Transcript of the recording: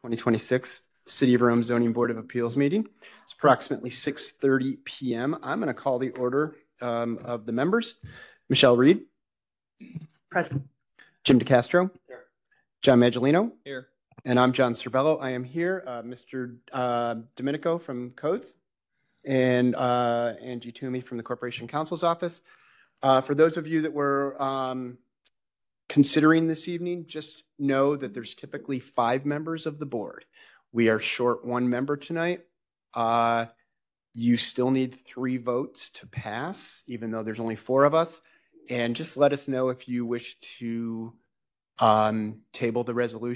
2026 City of Rome Zoning Board of Appeals meeting. It's approximately 6:30 p.m. I'm going to call the order of the members. Michelle Reed. Present. Jim DeCastro. Here. John Maggiolino. Here. And I'm John Cerbello. I am here. Mr. Domenico from Codes and Angie Toomey from the Corporation Counsel's Office. For those of you that were considering this evening, just know that there's typically 5 members of the board. We are short 1 member tonight. You still need 3 votes to pass, even though there's only 4 of us. And just let us know if you wish to table the resolution.